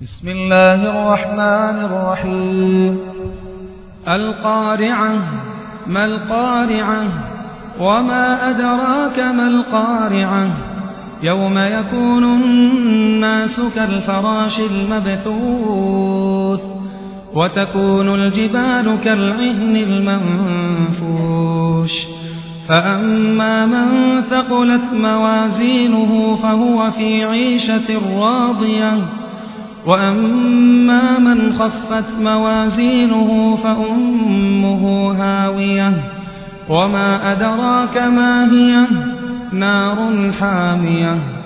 بسم الله الرحمن الرحيم. القارعة. ما القارعة؟ وما أدراك ما القارعة؟ يوم يكون الناس كالفراش المبثوث وتكون الجبال كالعهن المنفوش فأما من ثقلت موازينه فهو في عيشة راضية وأما من خفت موازينه فأمه هاوية وما أدراك ما هي نار حامية